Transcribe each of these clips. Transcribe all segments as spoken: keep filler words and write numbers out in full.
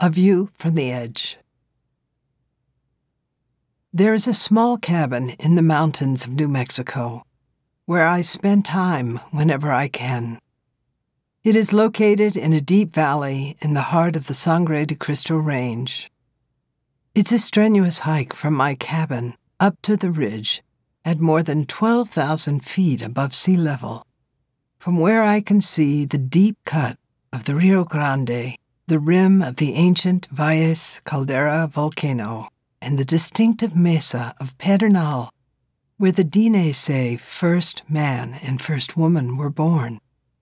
A View from the Edge. There is a small cabin in the mountains of New Mexico where I spend time whenever I can. It is located in a deep valley in the heart of the Sangre de Cristo Range. It's a strenuous hike from my cabin up to the ridge at more than twelve thousand feet above sea level, from where I can see the deep cut of the Rio Grande, the rim of the ancient Valles Caldera volcano, and the distinctive mesa of Pedernal, where the Diné say first man and first woman were born.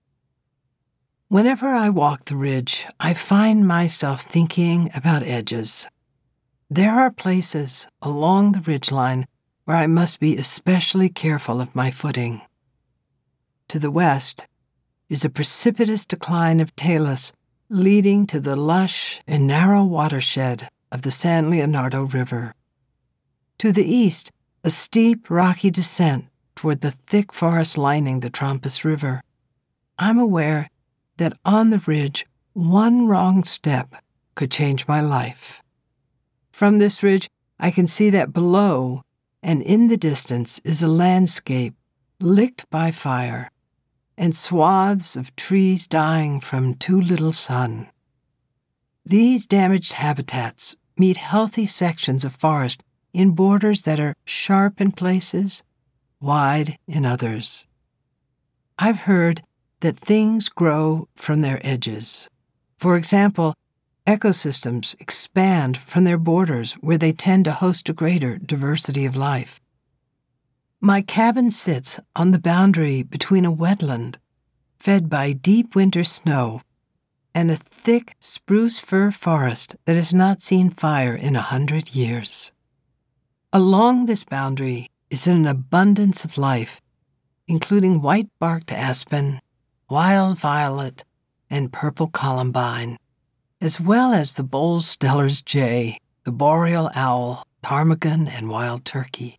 Whenever I walk the ridge, I find myself thinking about edges. There are places along the ridgeline where I must be especially careful of my footing. To the west is a precipitous decline of talus leading to the lush and narrow watershed of the San Leonardo River. To the east, a steep, rocky descent toward the thick forest lining the Trampas River. I'm aware that on the ridge, one wrong step could change my life. From this ridge, I can see that below and in the distance is a landscape licked by fire and swaths of trees dying from too little sun. These damaged habitats meet healthy sections of forest in borders that are sharp in places, wide in others. I've heard that things grow from their edges. For example, ecosystems expand from their borders where they tend to host a greater diversity of life. My cabin sits on the boundary between a wetland fed by deep winter snow and a thick spruce fir forest that has not seen fire in a hundred years. Along this boundary is an abundance of life, including white-barked aspen, wild violet, and purple columbine, as well as the Bowles-Steller's jay, the boreal owl, ptarmigan, and wild turkey.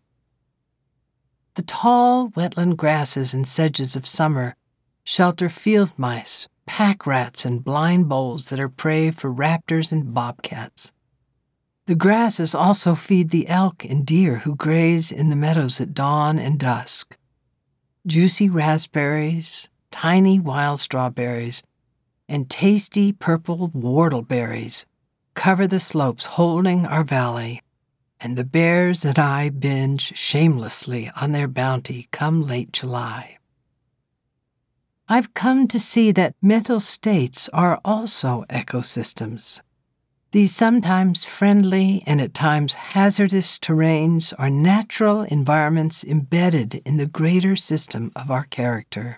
The tall wetland grasses and sedges of summer shelter field mice, pack rats, and blind voles that are prey for raptors and bobcats. The grasses also feed the elk and deer who graze in the meadows at dawn and dusk. Juicy raspberries, tiny wild strawberries, and tasty purple whortleberries cover the slopes holding our valley, and the bears and I binge shamelessly on their bounty come late July. I've come to see that mental states are also ecosystems. These sometimes friendly and at times hazardous terrains are natural environments embedded in the greater system of our character.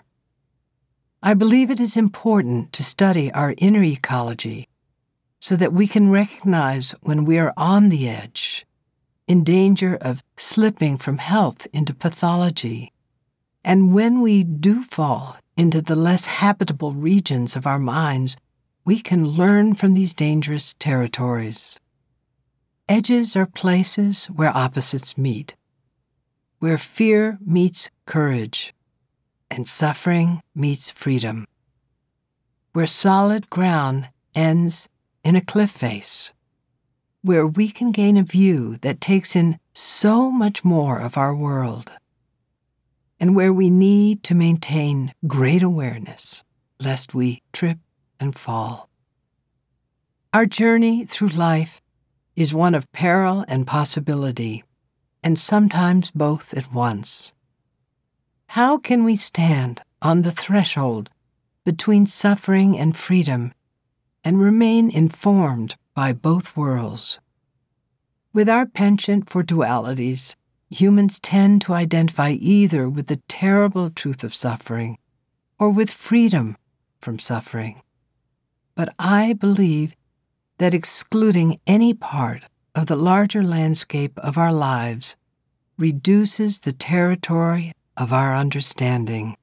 I believe it is important to study our inner ecology so that we can recognize when we are on the edge, in danger of slipping from health into pathology, and when we do fall into the less habitable regions of our minds, we can learn from these dangerous territories. Edges are places where opposites meet, where fear meets courage, and suffering meets freedom, where solid ground ends in a cliff face, where we can gain a view that takes in so much more of our world, and where we need to maintain great awareness lest we trip and fall. Our journey through life is one of peril and possibility, and sometimes both at once. How can we stand on the threshold between suffering and freedom and remain informed by both worlds? With our penchant for dualities, humans tend to identify either with the terrible truth of suffering or with freedom from suffering. But I believe that excluding any part of the larger landscape of our lives reduces the territory of our understanding.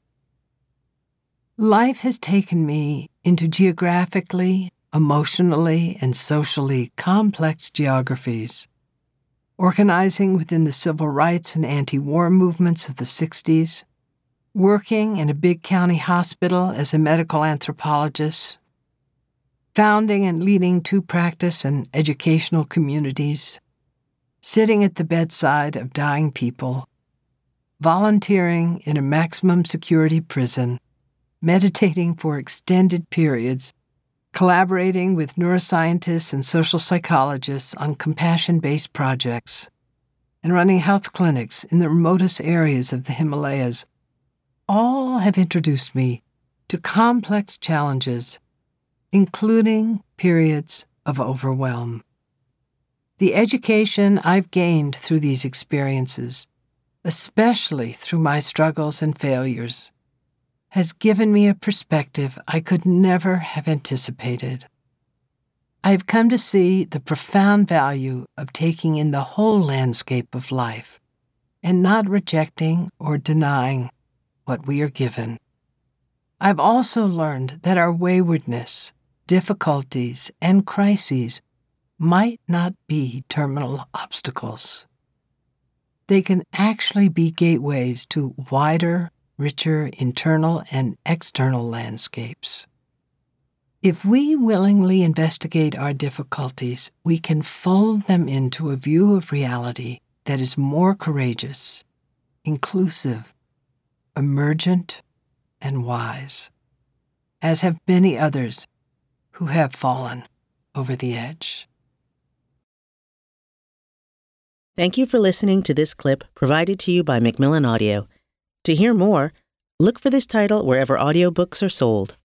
Life has taken me into geographically, emotionally, and socially complex geographies, organizing within the civil rights and anti-war movements of the sixties, working in a big county hospital as a medical anthropologist, founding and leading two practice and educational communities, sitting at the bedside of dying people, volunteering in a maximum security prison, meditating for extended periods, collaborating with neuroscientists and social psychologists on compassion-based projects, and running health clinics in the remotest areas of the Himalayas, all have introduced me to complex challenges, including periods of overwhelm. The education I've gained through these experiences, especially through my struggles and failures, has given me a perspective I could never have anticipated. I've come to see the profound value of taking in the whole landscape of life and not rejecting or denying what we are given. I've also learned that our waywardness, difficulties, and crises might not be terminal obstacles. They can actually be gateways to wider, richer internal and external landscapes. If we willingly investigate our difficulties, we can fold them into a view of reality that is more courageous, inclusive, emergent, and wise, as have many others who have fallen over the edge. Thank you for listening to this clip provided to you by Macmillan Audio. To hear more, look for this title wherever audiobooks are sold.